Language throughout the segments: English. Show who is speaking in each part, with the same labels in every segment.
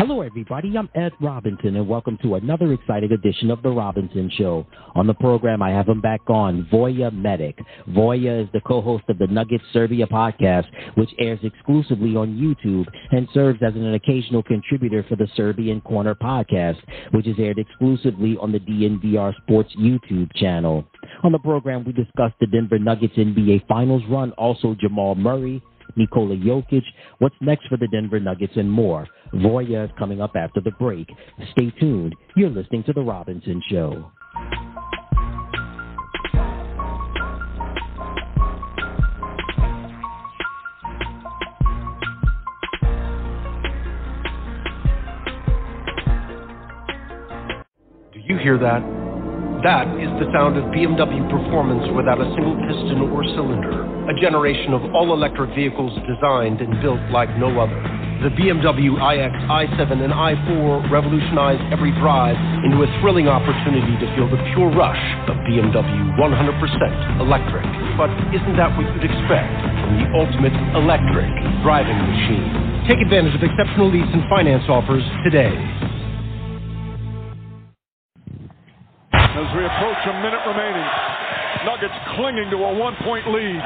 Speaker 1: Hello, everybody. I'm Ed Robinson, and welcome to another exciting edition of The Robinson Show. On the program, I have him back on, Voja Medic. Voja is the co-host of the Nuggets Serbia podcast, which airs exclusively on YouTube and serves as an occasional contributor for the Serbian Corner podcast, which is aired exclusively on the DNVR Sports YouTube channel. On the program, we discussed the Denver Nuggets NBA Finals run, also Jamal Murray, Nikola Jokic, what's next for the Denver Nuggets, and more. Voja is coming up after the break. Stay tuned. You're listening to The Robinson Show.
Speaker 2: Do you hear that? That is the sound of BMW performance without a single piston or cylinder. A generation of all-electric vehicles designed and built like no other. The BMW iX, i7, and i4 revolutionized every drive into a thrilling opportunity to feel the pure rush of BMW 100% electric. But isn't that what you'd expect from the ultimate electric driving machine? Take advantage of exceptional lease and finance offers today.
Speaker 3: As we approach a minute remaining, Nuggets clinging to a 1-point lead.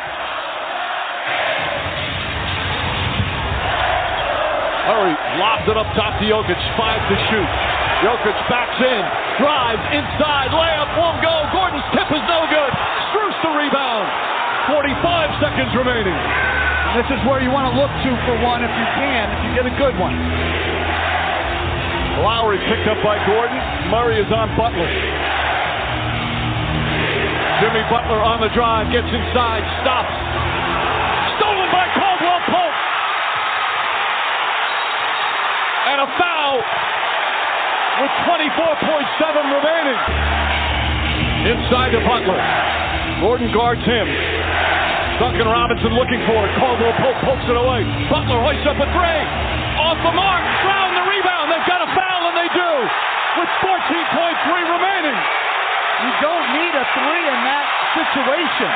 Speaker 3: Murray lobs it up top to Jokic, 5 to shoot. Jokic backs in, drives inside, layup won't go. Gordon's tip is no good. Strus the rebound. 45 seconds remaining.
Speaker 4: And this is where you want to look to for one if you can, if you get a good one.
Speaker 3: Lowry picked up by Gordon. Murray is on Butler. Jimmy Butler on the drive, gets inside, stops. Stolen by Caldwell Pope. And a foul with 24.7 remaining. Inside to Butler. Gordon guards him. Duncan Robinson looking for it. Caldwell Pope pokes it away. Butler hoists up a three. Off the mark. Brown the rebound. They've got a foul, and they do. With 14.3 remaining.
Speaker 4: You don't need a three in that situation.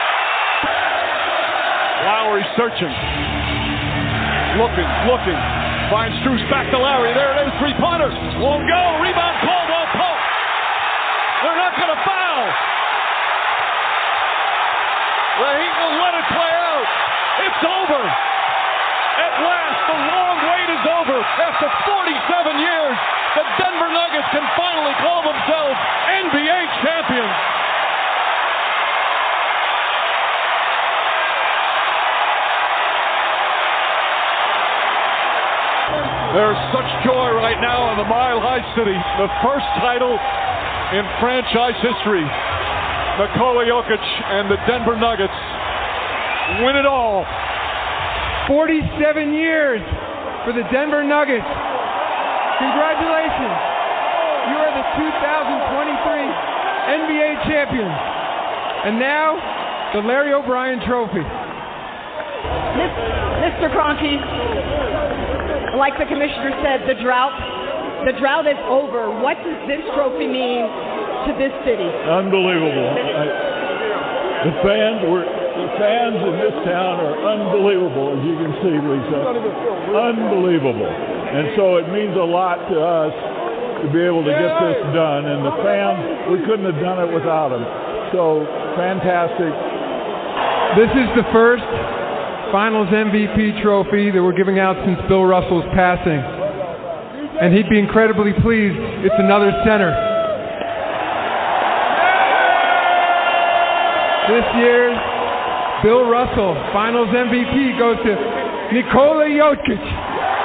Speaker 3: Lowry searching. Looking. Finds Strus back to Lowry. There it is. Three-pointer. Won't go. Rebound. Caldwell Pope. They're not going to foul. The Heat will let it play out. It's over. At last, the long wait is over. After 47 years, the Denver Nuggets can finally call themselves NBA champions. There's such joy right now in the Mile High City. The first title in franchise history. Nikola Jokic and the Denver Nuggets win it all.
Speaker 5: 47 years for the Denver Nuggets. Congratulations. You are the 2023 NBA champions. And now, the Larry O'Brien Trophy.
Speaker 6: Mr. Kroenke, like the commissioner said, the drought is over. What does this trophy mean to this city?
Speaker 3: Unbelievable. The fans in this town are unbelievable, as you can see, Lisa. Unbelievable. And so it means a lot to us to be able to get this done. And the fans, we couldn't have done it without them. So, fantastic.
Speaker 5: This is the first Finals MVP trophy that we're giving out since Bill Russell's passing. And he'd be incredibly pleased. It's another center. This year's Bill Russell Finals MVP goes to Nikola Jokic.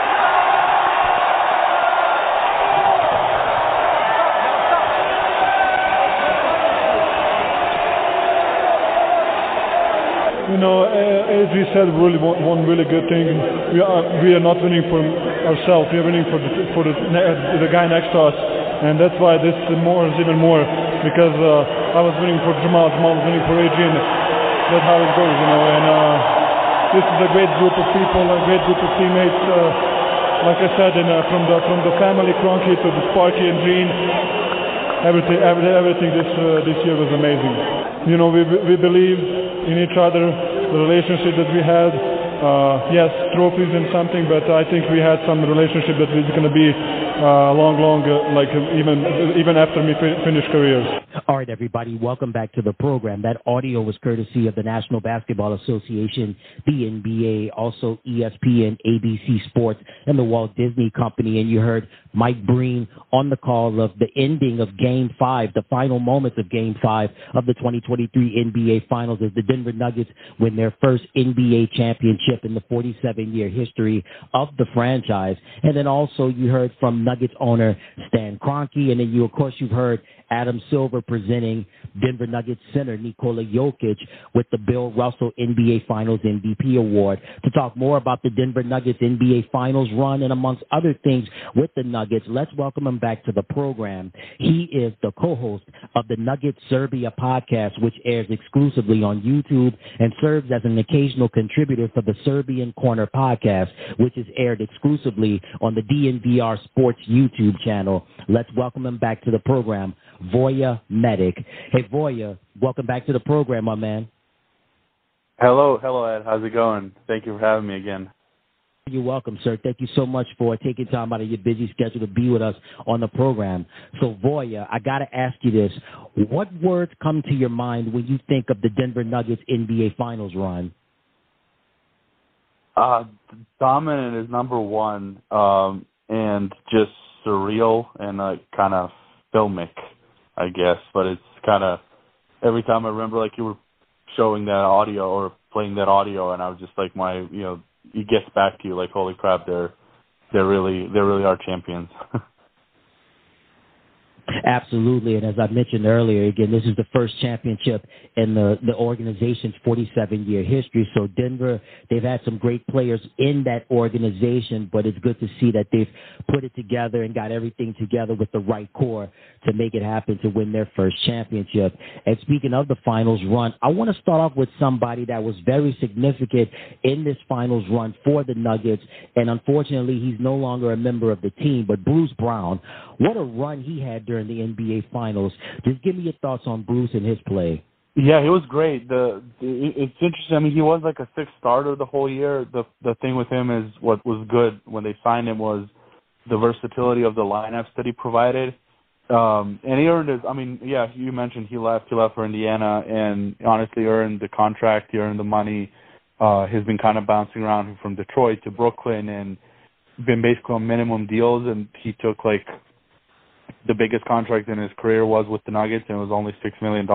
Speaker 3: You know, as we said, really one really good thing. We are not winning for ourselves. We are winning for the guy next to us, and that's why this is even more. Because I was winning for Jamal was winning for Adrian. That's how it goes, you know. And this is a great group of people, a great group of teammates. Like I said, from the family Kroenke to the Sparky and Gene, everything this year was amazing. You know, we believe in each other, the relationship that we had, yes, trophies and something, but I think we had some relationship that is going to be long, even after me finish careers.
Speaker 1: All right, everybody, welcome back to the program. That audio was courtesy of the National Basketball Association, the NBA, also ESPN, ABC Sports, and the Walt Disney Company. And you heard Mike Breen on the call of the ending of Game 5, the final moments of Game 5 of the 2023 NBA Finals as the Denver Nuggets win their first NBA championship in the 47-year history of the franchise. And then also you heard from Nuggets owner Stan Kroenke, and then you've heard Adam Silver presenting Denver Nuggets center Nikola Jokic with the Bill Russell NBA Finals MVP Award to talk more about the Denver Nuggets NBA Finals run and amongst other things with the Nuggets. Let's welcome him back to the program. He is the co-host of the Nuggets Serbia podcast, which airs exclusively on YouTube and serves as an occasional contributor for the Serbian Corner podcast, which is aired exclusively on the DNVR Sports YouTube channel. Let's welcome him back to the program, Voya Medic. Hey, Voya, welcome back to the program, my man.
Speaker 7: Hello, Ed. How's it going? Thank you for having me again.
Speaker 1: You're welcome, sir. Thank you so much for taking time out of your busy schedule to be with us on the program. So, Voya, I got to ask you this. What words come to your mind when you think of the Denver Nuggets NBA Finals run?
Speaker 7: Dominant is number one, and just surreal and kind of filmic, I guess. But it's kind of, every time I remember, like, you were showing that audio or playing that audio, and I was just like, it gets back to you, like, holy crap, they're really our champions.
Speaker 1: Absolutely, and as I mentioned earlier, again, this is the first championship in the organization's 47-year history. So Denver, they've had some great players in that organization, but it's good to see that they've put it together and got everything together with the right core to make it happen to win their first championship. And speaking of the finals run, I want to start off with somebody that was very significant in this finals run for the Nuggets, and unfortunately, he's no longer a member of the team, but Bruce Brown. What a run he had during the NBA Finals. Just give me your thoughts on Bruce and his play.
Speaker 7: Yeah, he was great. It's interesting. I mean, he was like a sixth starter the whole year. The thing with him is what was good when they signed him was the versatility of the lineups that he provided. And he earned his, you mentioned he left for Indiana and honestly earned the contract, he earned the money. He's been kind of bouncing around from Detroit to Brooklyn and been basically on minimum deals, and he took like the biggest contract in his career was with the Nuggets, and it was only $6 million.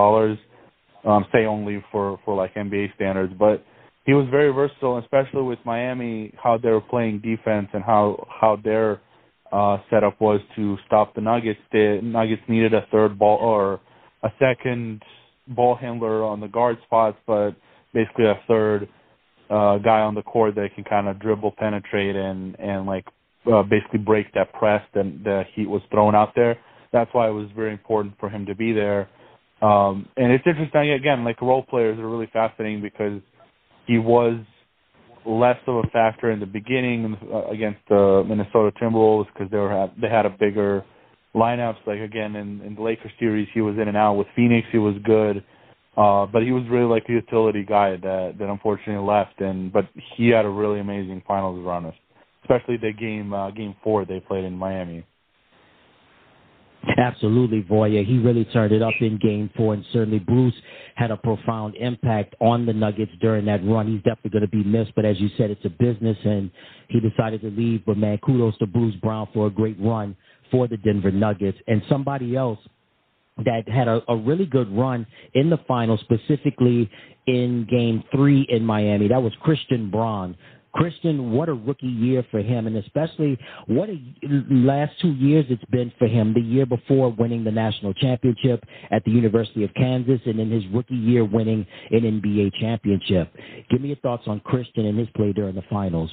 Speaker 7: Say only for like NBA standards, but he was very versatile, especially with Miami, how they were playing defense and how their setup was to stop the Nuggets. The Nuggets needed a third ball or a second ball handler on the guard spots, but basically a third guy on the court that can kind of dribble, penetrate, and basically break that press that the Heat was throwing out there. That's why it was very important for him to be there. And it's interesting, again, like role players are really fascinating because he was less of a factor in the beginning against the Minnesota Timberwolves because they had a bigger lineups. Like, again, in the Lakers series, he was in and out. With Phoenix, he was good. But he was really like a utility guy that unfortunately left. But he had a really amazing finals run, especially the game 4 they played in Miami.
Speaker 1: Absolutely, Voya. He really turned it up in Game 4, and certainly Bruce had a profound impact on the Nuggets during that run. He's definitely going to be missed, but as you said, it's a business, and he decided to leave. But, man, kudos to Bruce Brown for a great run for the Denver Nuggets. And somebody else that had a really good run in the finals, specifically in Game 3 in Miami, that was Christian Braun. Christian, what a rookie year for him, and especially what a last 2 years it's been for him. The year before winning the national championship at the University of Kansas, and in his rookie year winning an NBA championship. Give me your thoughts on Christian and his play during the finals.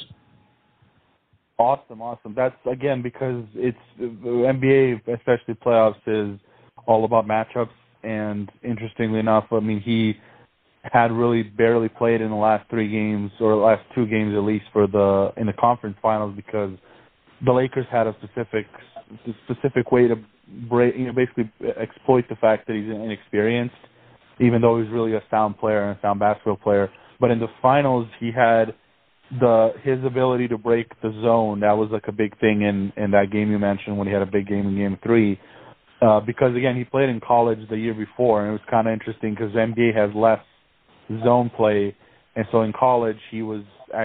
Speaker 7: Awesome. That's, again, because it's the NBA, especially playoffs, is all about matchups, and interestingly enough, I mean, he had really barely played in the last 3 games, or the last 2 games at least, in the conference finals, because the Lakers had a specific way to basically exploit the fact that he's inexperienced, even though he's really a sound player and a sound basketball player. But in the finals, he had his ability to break the zone, that was like a big thing in that game you mentioned when he had a big game in Game 3. Because, again, he played in college the year before, and it was kind of interesting because NBA has less zone play. And so in college, he was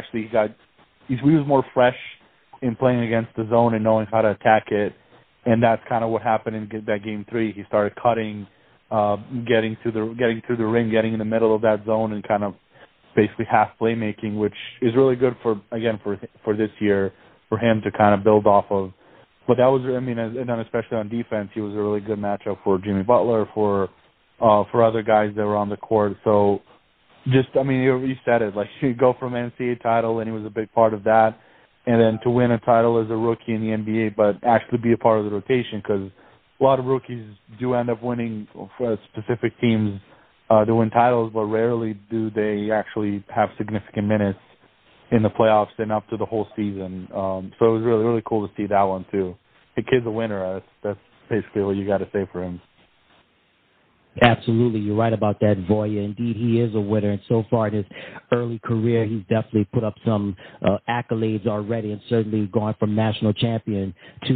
Speaker 7: more fresh in playing against the zone and knowing how to attack it. And that's kind of what happened in that Game 3. He started cutting, getting through the ring, getting in the middle of that zone, and kind of basically half playmaking, which is really good for this year for him to kind of build off of. But that was, and then especially on defense, he was a really good matchup for Jimmy Butler, for other guys that were on the court. So you said it, like you go from NCAA title, and he was a big part of that, and then to win a title as a rookie in the NBA, but actually be a part of the rotation, because a lot of rookies do end up winning for specific teams to win titles, but rarely do they actually have significant minutes in the playoffs and up to the whole season. So it was really, really cool to see that one too. The kid's a winner. That's basically what you got to say for him.
Speaker 1: Absolutely. You're right about that, Voya. Indeed, he is a winner. And so far in his early career, he's definitely put up some accolades already, and certainly gone from national champion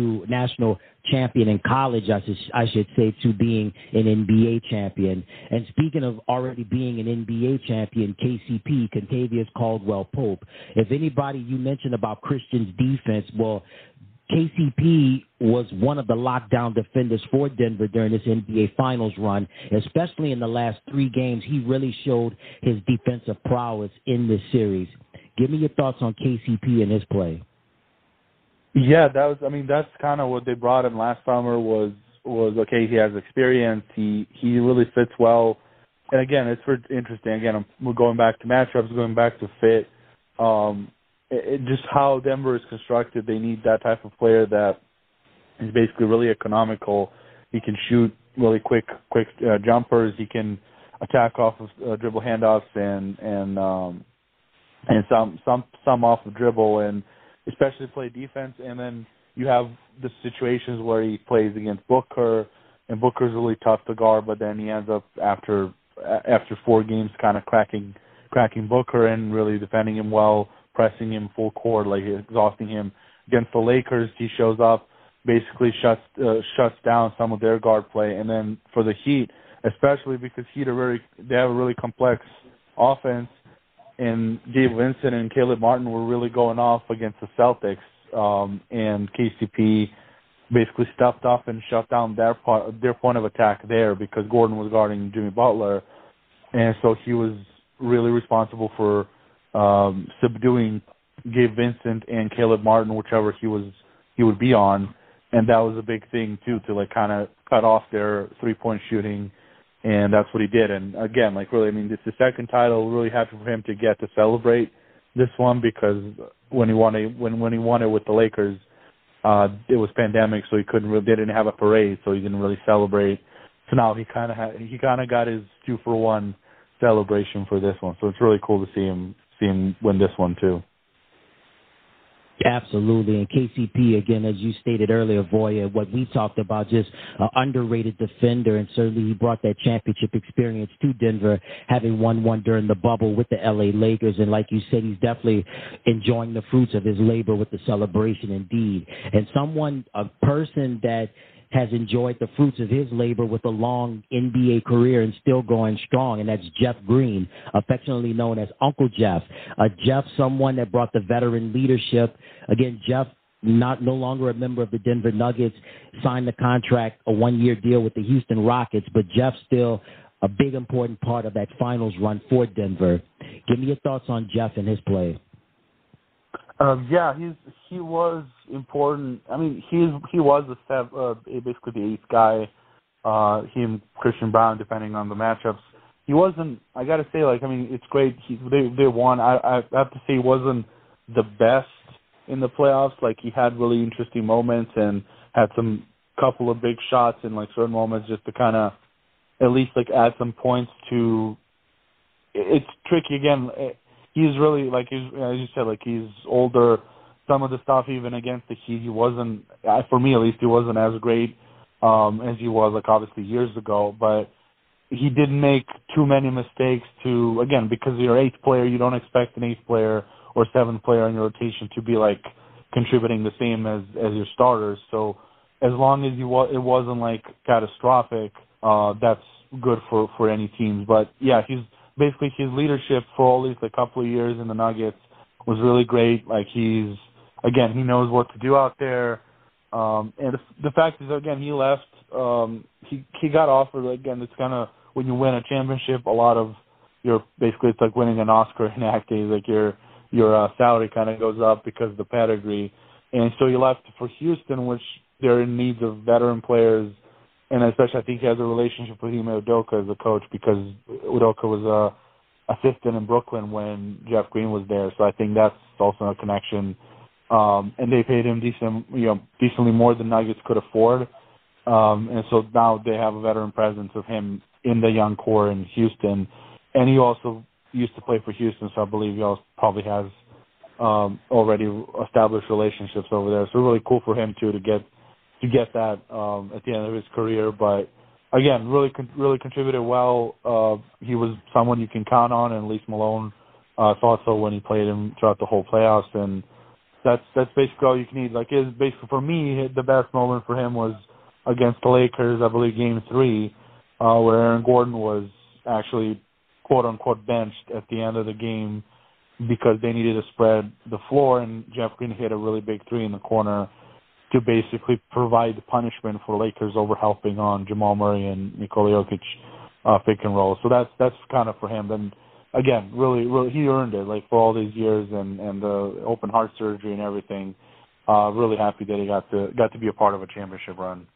Speaker 1: in college, I should say, to being an NBA champion. And speaking of already being an NBA champion, KCP, Kentavious Caldwell-Pope, if anybody you mentioned about Christian's defense, well, KCP was one of the lockdown defenders for Denver during this NBA Finals run, especially in the last 3 games. He really showed his defensive prowess in this series. Give me your thoughts on KCP and his play.
Speaker 7: Yeah, that's kind of what they brought in last summer was okay, he has experience, he really fits well. And again, it's interesting. Again, we're going back to matchups, going back to fit. Just how Denver is constructed, they need that type of player that is basically really economical. He can shoot really quick jumpers. He can attack off of dribble handoffs and some off of dribble, and especially play defense. And then you have the situations where he plays against Booker, and Booker's really tough to guard, but then he ends up after 4 games kind of cracking Booker and really defending him well, pressing him full court, like exhausting him. Against the Lakers, he shows up, basically shuts down some of their guard play. And then for the Heat, especially because they have a really complex offense, and Gabe Vincent and Caleb Martin were really going off against the Celtics, and KCP basically stepped up and shut down their point of attack there because Gordon was guarding Jimmy Butler, and so he was really responsible for subduing Gabe Vincent and Caleb Martin, whichever he would be on, and that was a big thing too, to like kind of cut off their 3-point shooting, and that's what he did. And again, like really, it's the second title. Really happy for him to get to celebrate this one, because when he won it with the Lakers, it was pandemic, so they didn't have a parade, so he didn't really celebrate. So now he kind of got his 2-for-1 celebration for this one. So it's really cool to see him win this one too.
Speaker 1: Absolutely. And KCP, again, as you stated earlier, Voya, what we talked about, just an underrated defender, and certainly he brought that championship experience to Denver, having won one during the bubble with the LA Lakers. And like you said, he's definitely enjoying the fruits of his labor with the celebration indeed. And a person that has enjoyed the fruits of his labor with a long NBA career and still going strong, and that's Jeff Green, affectionately known as Uncle Jeff. Jeff, someone that brought the veteran leadership. Again, Jeff, no longer a member of the Denver Nuggets, signed the contract, a 1-year deal with the Houston Rockets, but Jeff's still a big, important part of that finals run for Denver. Give me your thoughts on Jeff and his play.
Speaker 7: He was important. He was basically the 8th guy. He and Christian Braun, depending on the matchups. He wasn't. I got to say, it's great. They won. I have to say, he wasn't the best in the playoffs. Like, he had really interesting moments and had some couple of big shots in certain moments, just to kind of at least add some points to. It's tricky again. He's really, as you said, he's older. Some of the stuff, even against the Heat, he wasn't, for me at least, he wasn't as great as he was, obviously years ago. But he didn't make too many mistakes again, because you're 8th player, you don't expect an 8th player or seventh player in your rotation to be like contributing the same as your starters. So as long as it wasn't like catastrophic, that's good for any teams. But yeah, his leadership for all these couple of years in the Nuggets was really great. Like he knows what to do out there. And the fact is, again, he left. He got offered. Again, it's kind of when you win a championship, a lot of it's like winning an Oscar in acting. Like your salary kind of goes up because of the pedigree. And so he left for Houston, which they're in need of veteran players. And especially, I think he has a relationship with Ime Udoka as a coach because Udoka was a assistant in Brooklyn when Jeff Green was there. So I think that's also a connection. And they paid him decently more than Nuggets could afford. And so now they have a veteran presence of him in the young core in Houston. And he also used to play for Houston, so I believe he also probably has already established relationships over there. So really cool for him too to get that at the end of his career. But again, really contributed well. He was someone you can count on, and at least Malone thought so when he played him throughout the whole playoffs. And that's basically all you can need. Like, is basically for me the best moment for him was against the Lakers, I believe Game 3, where Aaron Gordon was actually quote unquote benched at the end of the game because they needed to spread the floor, and Jeff Green hit a really big three in the corner to basically provide the punishment for Lakers overhelping on Jamal Murray and Nikola Jokic pick and roll. So that's kind of for him. And again, really he earned it, like, for all these years and the open heart surgery and everything. Really happy that he got to be a part of a championship run.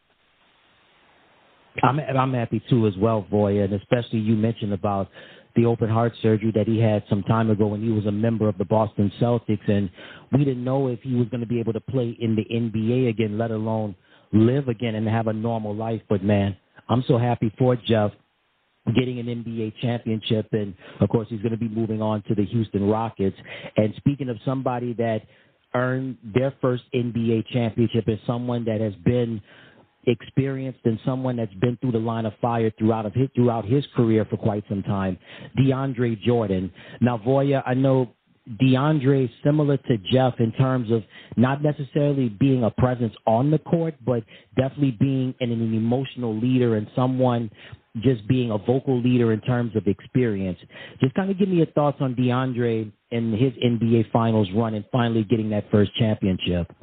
Speaker 1: I'm happy too as well, Voya, and especially you mentioned about the open heart surgery that he had some time ago when he was a member of the Boston Celtics, and we didn't know if he was going to be able to play in the NBA again, let alone live again and have a normal life. But man, I'm so happy for Jeff getting an NBA championship, and of course he's going to be moving on to the Houston Rockets. And speaking of somebody that earned their first NBA championship, is someone that has been experienced and someone that's been through the line of fire throughout his career for quite some time, DeAndre Jordan. Now, Voya, I know DeAndre is similar to Jeff in terms of not necessarily being a presence on the court, but definitely being an emotional leader and someone just being a vocal leader in terms of experience. Just kind of give me your thoughts on DeAndre and his NBA Finals run and finally getting that first championship.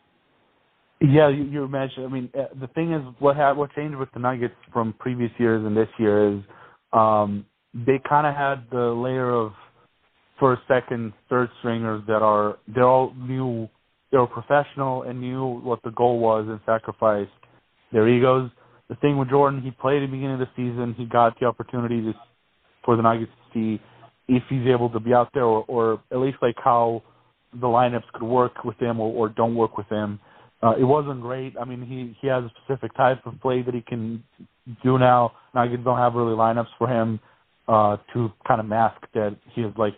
Speaker 7: Yeah, you mentioned. I mean, the thing is, what changed with the Nuggets from previous years and this year is they kind of had the layer of first, second, third stringers that they all knew they were professional and knew what the goal was and sacrificed their egos. The thing with Jordan, he played at the beginning of the season. He got the opportunity for the Nuggets to see if he's able to be out there or at least like how the lineups could work with him or don't work with him. It wasn't great. I mean, he has a specific type of play that he can do now. Nuggets don't have really lineups for him to kind of mask that he is like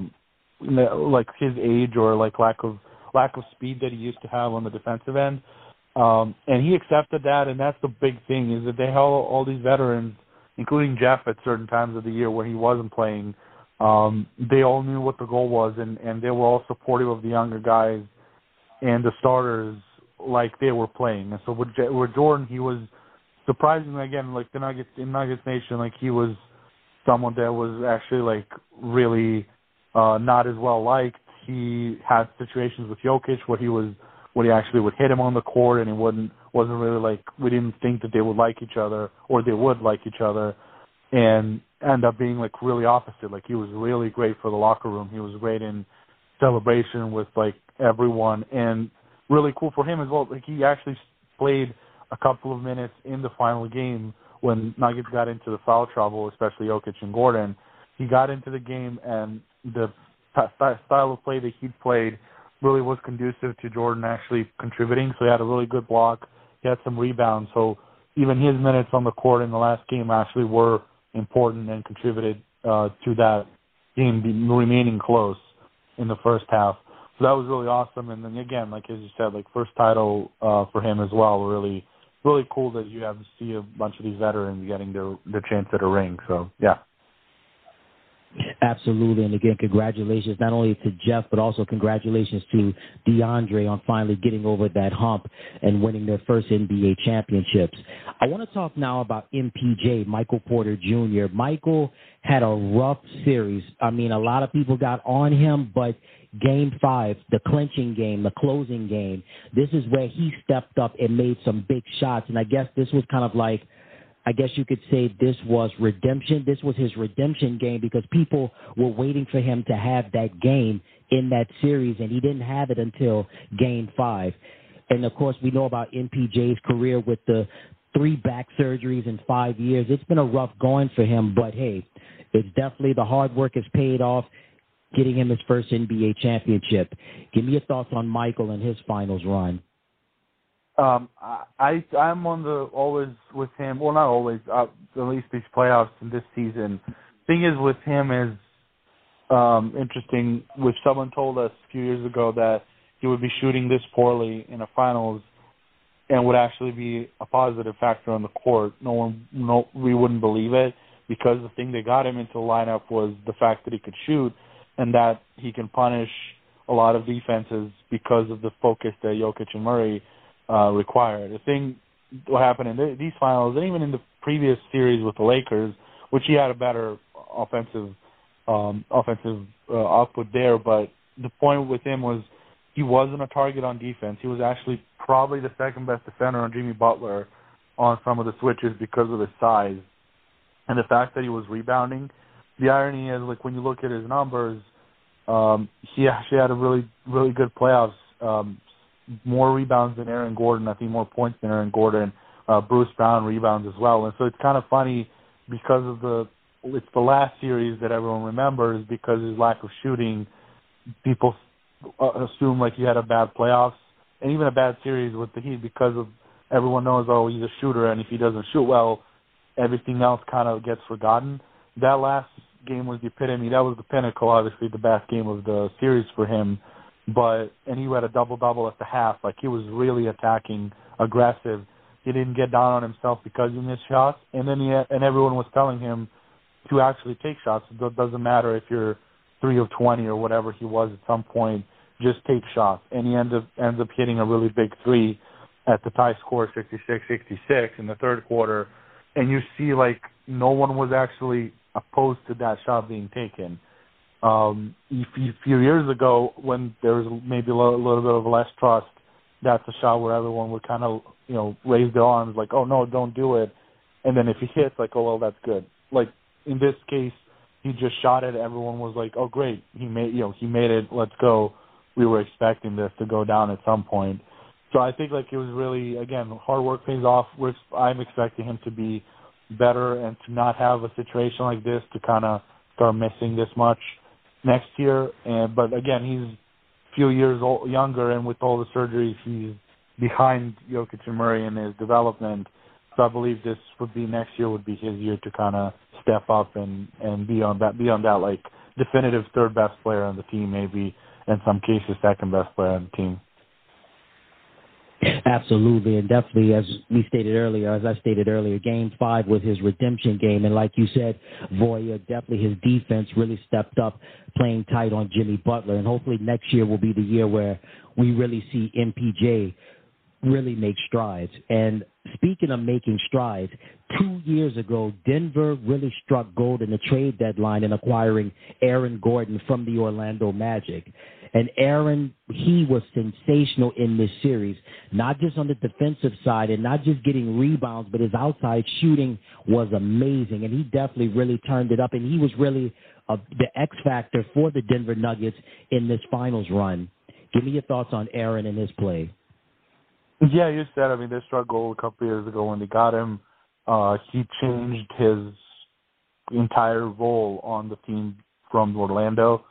Speaker 7: his age or like lack of speed that he used to have on the defensive end. And he accepted that, and that's the big thing is that they held all these veterans, including Jeff at certain times of the year when he wasn't playing. They all knew what the goal was, and they were all supportive of the younger guys and the starters like they were playing. And so with Jordan, he was surprisingly, again, like the Nuggets Nation, like he was someone that was actually like really not as well liked. He had situations with Jokic where he actually would hit him on the court, and it wasn't really like, we didn't think that they would like each other or they would like each other, and end up being like really opposite. Like he was really great for the locker room. He was great in celebration with like everyone, and really cool for him as well. Like he actually played a couple of minutes in the final game when Nuggets got into the foul trouble, especially Jokic and Gordon. He got into the game, and the style of play that he played really was conducive to Jordan actually contributing. So he had a really good block. He had some rebounds. So even his minutes on the court in the last game actually were important and contributed to that game remaining close in the first half. So that was really awesome. And then again, like as you said, like first title for him as well. Really, really cool that you have to see a bunch of these veterans getting their chance at a ring. So yeah.
Speaker 1: Absolutely. And again, congratulations not only to Jeff, but also congratulations to DeAndre on finally getting over that hump and winning their first NBA championships. I want to talk now about MPJ, Michael Porter Jr. Michael had a rough series. I mean, a lot of people got on him, but Game 5, the clinching game, the closing game, this is where he stepped up and made some big shots. And I guess this was kind of like, I guess you could say this was redemption. This was his redemption game because people were waiting for him to have that game in that series, and he didn't have it until Game 5. And, of course, we know about MPJ's career with the 3 back surgeries in 5 years. It's been a rough going for him, but, hey, it's definitely the hard work has paid off, getting him his first NBA championship. Give me your thoughts on Michael and his finals run.
Speaker 7: I'm on the always with him. Well, not always. At least these playoffs in this season. Thing is with him is interesting. Which someone told us a few years ago that he would be shooting this poorly in the finals, and would actually be a positive factor on the court. We wouldn't believe it because the thing that got him into the lineup was the fact that he could shoot and that he can punish a lot of defenses because of the focus that Jokic and Murray required. The thing what happened in these finals, and even in the previous series with the Lakers, which he had a better offensive output there, but the point with him was he wasn't a target on defense. He was actually probably the second best defender on Jimmy Butler on some of the switches because of his size. And the fact that he was rebounding, the irony is, like, when you look at his numbers, he actually had a really, really good playoffs. More rebounds than Aaron Gordon, I think more points than Aaron Gordon. Bruce Brown rebounds as well. And so it's kind of funny because of it's the last series that everyone remembers because of his lack of shooting. People assume like he had a bad playoffs and even a bad series with the Heat because of everyone knows, oh, he's a shooter, and if he doesn't shoot well, everything else kind of gets forgotten. That last game was the epitome. That was the pinnacle, obviously, the best game of the series for him. And he had a double-double at the half. Like, he was really attacking, aggressive. He didn't get down on himself because he missed shots. And then and everyone was telling him to actually take shots. It doesn't matter if you're 3 of 20 or whatever he was at some point. Just take shots. And he ends up hitting a really big 3 at the tie score, 66-66 in the third quarter. And you see, like, no one was actually opposed to that shot being taken. A few years ago, when there was maybe a little bit of less trust, that's a shot where everyone would kind of, raise their arms like, oh, no, don't do it. And then if he hits, like, oh, well, that's good. Like, in this case, he just shot it. Everyone was like, oh, great. He made it. Let's go. We were expecting this to go down at some point. So I think, like, it was really, again, hard work pays off. I'm expecting him to be better and to not have a situation like this to kind of start missing this much next year. But again, he's a few years younger, and with all the surgeries, he's behind Jokic and Murray in his development. So I believe next year would be his year to kind of step up and be on that like definitive third best player on the team, maybe in some cases second best player on the team.
Speaker 1: Absolutely, and definitely, as I stated earlier, Game 5 was his redemption game, and like you said, Voya, definitely his defense really stepped up, playing tight on Jimmy Butler, and hopefully next year will be the year where we really see MPJ really make strides. And speaking of making strides, 2 years ago, Denver really struck gold in the trade deadline in acquiring Aaron Gordon from the Orlando Magic. And Aaron, he was sensational in this series, not just on the defensive side and not just getting rebounds, but his outside shooting was amazing. And he definitely really turned it up. And he was really the X factor for the Denver Nuggets in this finals run. Give me your thoughts on Aaron and his play.
Speaker 7: Yeah, you said, they struck gold a couple years ago when they got him. He changed his entire role on the team from Orlando.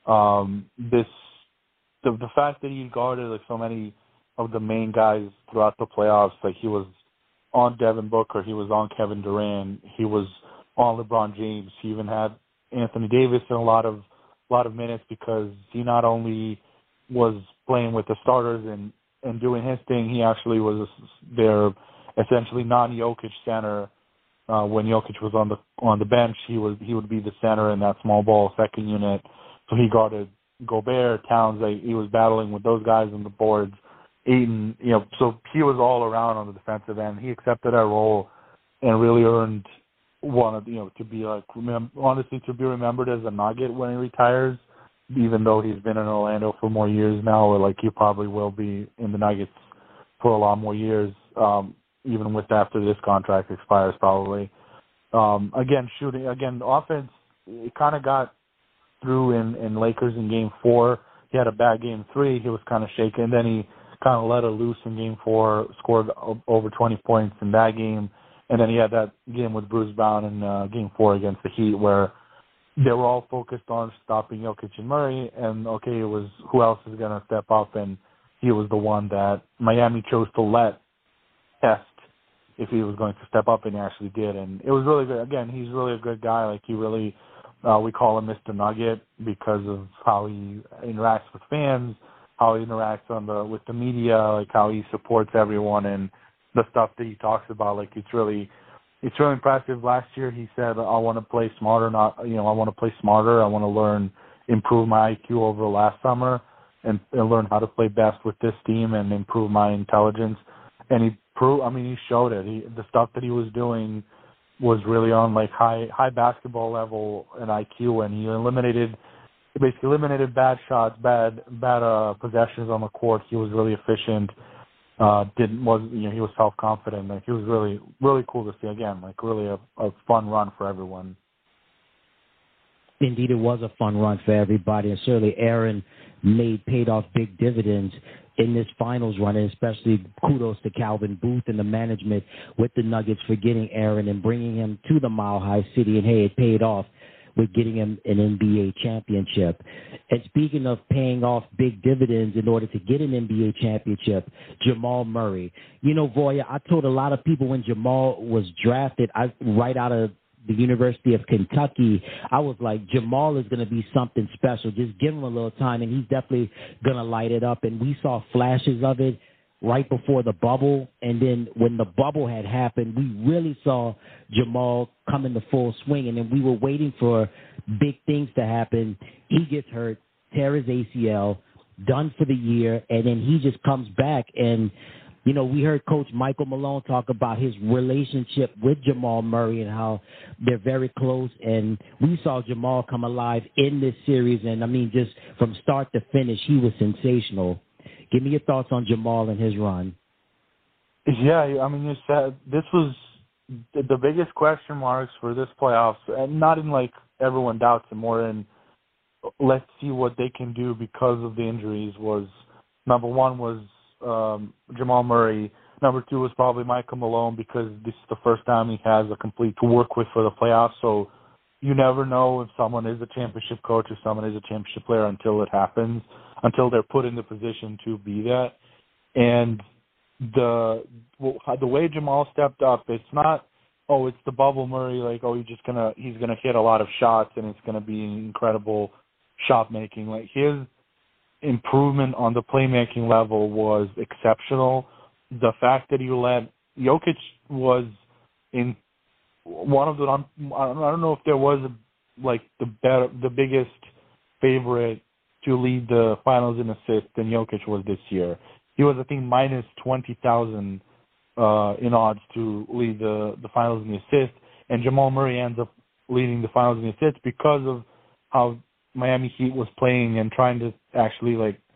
Speaker 7: The fact that he guarded like so many of the main guys throughout the playoffs, like he was on Devin Booker, he was on Kevin Durant, he was on LeBron James. He even had Anthony Davis in a lot of minutes because he not only was playing with the starters and doing his thing, he actually was their essentially non-Jokic center when Jokic was on the bench, he would be the center in that small ball second unit. So he guarded Gobert, Towns. He was battling with those guys on the boards. Ayton, so he was all around on the defensive end. He accepted that role and really earned to be honestly to be remembered as a Nugget when he retires, even though he's been in Orlando for more years now, or he probably will be in the Nuggets for a lot more years, even with after this contract expires probably. Offense, it kind of got through in Lakers in Game 4. He had a bad Game 3. He was kind of shaken. Then he kind of let it loose in Game 4, scored over 20 points in that game. And then he had that game with Bruce Brown in Game 4 against the Heat where they were all focused on stopping Jokic and Murray. And, it was who else is going to step up. And he was the one that Miami chose to let test if he was going to step up, and he actually did. And it was really good. Again, he's really a good guy. He really, we call him Mr. Nugget because of how he interacts with fans, how he interacts with the media, how he supports everyone, and the stuff that he talks about. It's really impressive. Last year he said, I want to play smarter, I want to play smarter. I want to improve my IQ over last summer and learn how to play best with this team and improve my intelligence. And he showed it. The stuff that he was doing was really on high basketball level and IQ, and he basically eliminated bad shots, bad possessions on the court. He was really efficient. He was self-confident. He was really, really cool to see again. Really a fun run for everyone.
Speaker 1: Indeed, it was a fun run for everybody, and certainly Aaron paid off big dividends in this finals run, and especially kudos to Calvin Booth and the management with the Nuggets for getting Aaron and bringing him to the Mile High City, and hey, it paid off with getting him an NBA championship. And speaking of paying off big dividends in order to get an NBA championship, Jamal Murray. Voya, I told a lot of people when Jamal was drafted, right out of the University of Kentucky, I was like, Jamal is going to be something special. Just give him a little time, and he's definitely going to light it up. And we saw flashes of it right before the bubble. And then when the bubble had happened, we really saw Jamal come into full swing. And then we were waiting for big things to happen. He gets hurt, tear his ACL, done for the year, and then he just comes back. And we heard Coach Michael Malone talk about his relationship with Jamal Murray and how they're very close. And we saw Jamal come alive in this series. And, just from start to finish, he was sensational. Give me your thoughts on Jamal and his run.
Speaker 7: Yeah, you said this was the biggest question marks for this playoffs. And not in, everyone doubts it, more in let's see what they can do because of the injuries was, number one was Jamal Murray. Number two was probably Michael Malone because this is the first time he has a complete to work with for the playoffs. So you never know if someone is a championship coach or someone is a championship player until it happens, until they're put in the position to be that. And the way Jamal stepped up, it's not, it's the bubble Murray, he's gonna hit a lot of shots and it's gonna be incredible shot making. His improvement on the playmaking level was exceptional. The fact that you let Jokic was in one of the, I don't know if there was the biggest favorite to lead the finals in assists than Jokic was this year. He was, I think, minus 20,000 in odds to lead the finals in the assists, and Jamal Murray ends up leading the finals in the assists because of how Miami Heat was playing and trying to actually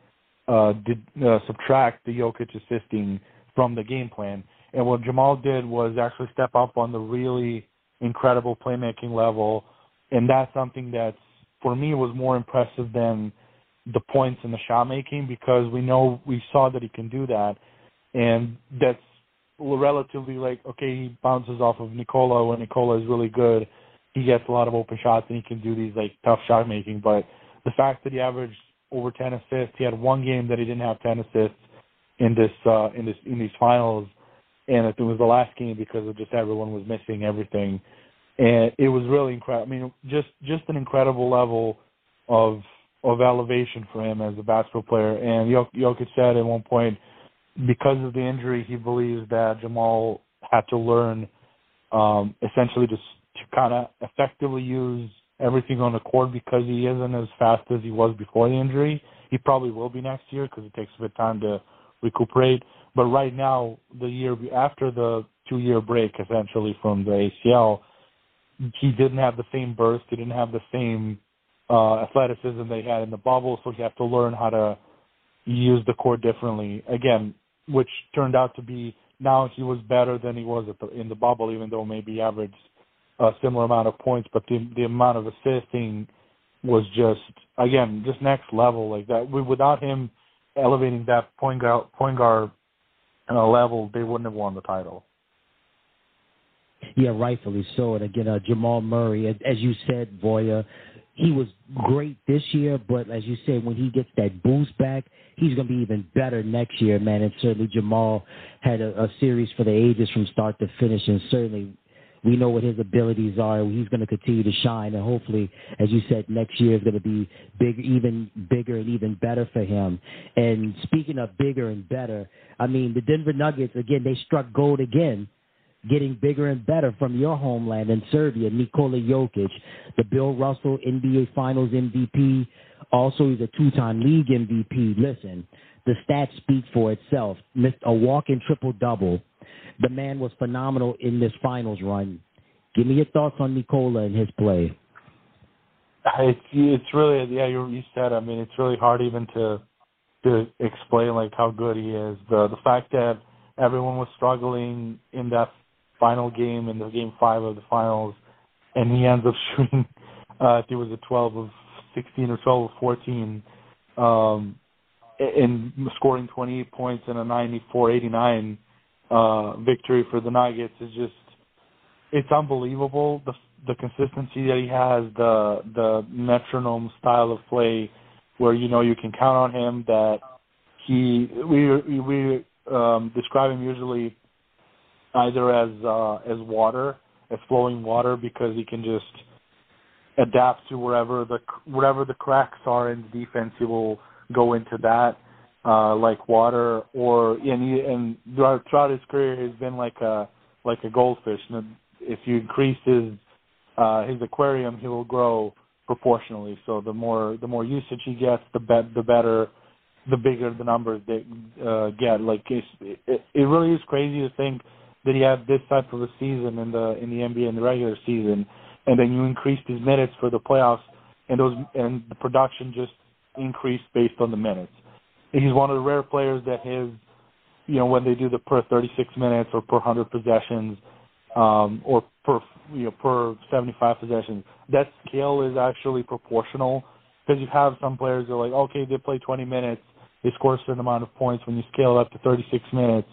Speaker 7: subtract the Jokic assisting from the game plan. And what Jamal did was actually step up on the really incredible playmaking level, and that's something that's, for me, was more impressive than the points and the shot making because we saw that he can do that, and that's relatively he bounces off of Nikola when Nikola is really good. He gets a lot of open shots and he can do these tough shot making. But the fact that he averaged over 10 assists, he had one game that he didn't have 10 assists in these finals, and it was the last game because of just everyone was missing everything, and it was really incredible. Just an incredible level of elevation for him as a basketball player. And Jokic said at one point, because of the injury, he believes that Jamal had to learn essentially just to kind of effectively use everything on the court because he isn't as fast as he was before the injury. He probably will be next year because it takes a bit of time to recuperate. But right now, the year after the 2-year break, essentially, from the ACL, he didn't have the same burst. He didn't have the same athleticism they had in the bubble, so he had to learn how to use the court differently. Again, which turned out to be now he was better than he was in the bubble, even though maybe he averaged a similar amount of points, but the amount of assisting was just next level like that. Without him elevating that point guard level, they wouldn't have won the title.
Speaker 1: Yeah, rightfully so. And again, Jamal Murray, as you said, Voya, he was great this year, but as you said, when he gets that boost back, he's going to be even better next year, man. And certainly Jamal had a series for the ages from start to finish, and certainly we know what his abilities are. He's going to continue to shine, and hopefully, as you said, next year is going to be even bigger and even better for him. And speaking of bigger and better, I mean, the Denver Nuggets, again, they struck gold again, getting bigger and better from your homeland in Serbia, Nikola Jokic, the Bill Russell NBA Finals MVP. Also, he's a 2-time league MVP. Listen, the stats speak for itself. A walk-in triple-double. The man was phenomenal in this finals run. Give me your thoughts on Nikola and his play.
Speaker 7: It's really, you said, I mean, it's really hard even to explain, like, how good he is. The fact that everyone was struggling in that final game, in the game 5 of the finals, and he ends up shooting, I think it was a 12 of 16 or 12 of 14, and scoring 28 points in a 94-89 victory for the Nuggets is just, it's unbelievable. The consistency that he has, the metronome style of play, where you can count on him. That we describe him usually either as water, as flowing water, because he can just adapt to wherever the cracks are in the defense. He will go into that like water, and throughout his career, he's been like a goldfish. And if you increase his aquarium, he will grow proportionally. So the more usage he gets, the better, the bigger the numbers they get. Like it really is crazy to think that he had this type of a season in the NBA in the regular season, and then you increased his minutes for the playoffs, and the production just increased based on the minutes. He's one of the rare players that when they do the per 36 minutes or per 100 possessions, or per 75 possessions, that scale is actually proportional, because you have some players that are like, okay, they play 20 minutes, they score a certain amount of points. When you scale it up to 36 minutes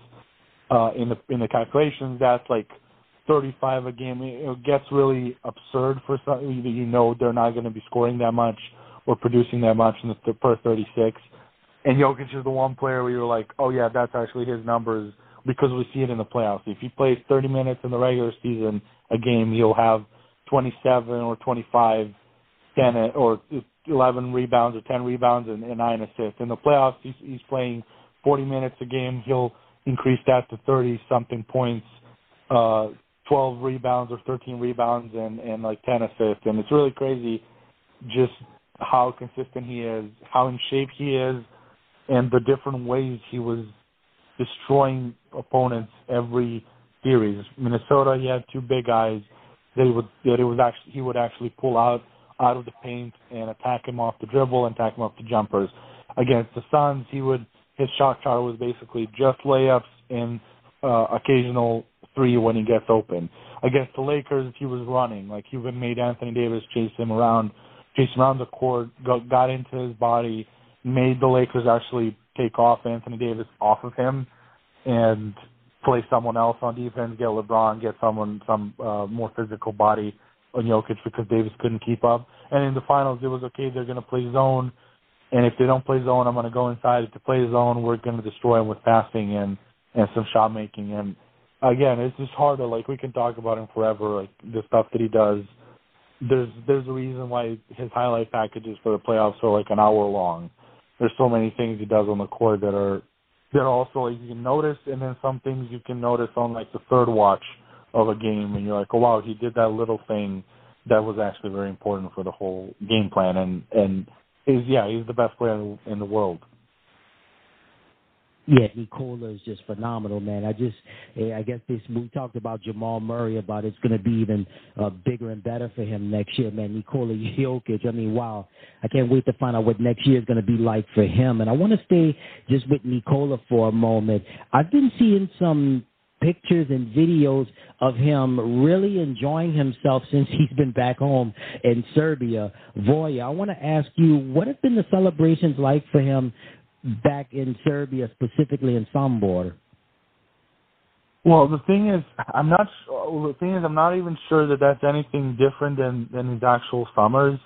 Speaker 7: in the calculations, that's like 35 a game. It gets really absurd for some. They're not going to be scoring that much or producing that much in the per 36. And Jokic is the one player where you're like, oh yeah, that's actually his numbers, because we see it in the playoffs. If he plays 30 minutes in the regular season a game, he'll have 27 or 25, 10 or 11 rebounds or 10 rebounds and 9 assists. In the playoffs, he's playing 40 minutes a game. He'll increase that to 30-something points, 12 rebounds or 13 rebounds and like 10 assists. And it's really crazy just how consistent he is, how in shape he is, and the different ways he was destroying opponents every series. Minnesota, he had 2 big guys that he would actually pull out of the paint and attack him off the dribble and attack him off the jumpers. Against the Suns, his shot chart was basically just layups and occasional 3 when he gets open. Against the Lakers, he was running. Like, he made Anthony Davis chase him around the court, got into his body, made the Lakers actually take off Anthony Davis off of him and play someone else on defense, get LeBron, get some more physical body on Jokic, because Davis couldn't keep up. And in the finals, it was okay, they're going to play zone, and if they don't play zone, I'm going to go inside. If they play zone, we're going to destroy them with passing and some shot making. And again, it's just hard to, we can talk about him forever, the stuff that he does. There's a reason why his highlight packages for the playoffs are an hour long. There's so many things he does on the court that are also you can notice, and then some things you can notice on the third watch of a game, and you're like, oh wow, he did that little thing that was actually very important for the whole game plan, and he's the best player in the world.
Speaker 1: Yeah, Nikola is just phenomenal, man. I guess we talked about Jamal Murray, about it's going to be even bigger and better for him next year, man. Nikola Jokic, I mean, wow. I can't wait to find out what next year is going to be like for him. And I want to stay just with Nikola for a moment. I've been seeing some pictures and videos of him really enjoying himself since he's been back home in Serbia. Voya, I want to ask you, what have been the celebrations like for him back in Serbia, specifically in Sombor?
Speaker 7: Well, the thing is, I'm not even sure that that's anything different than his actual summers.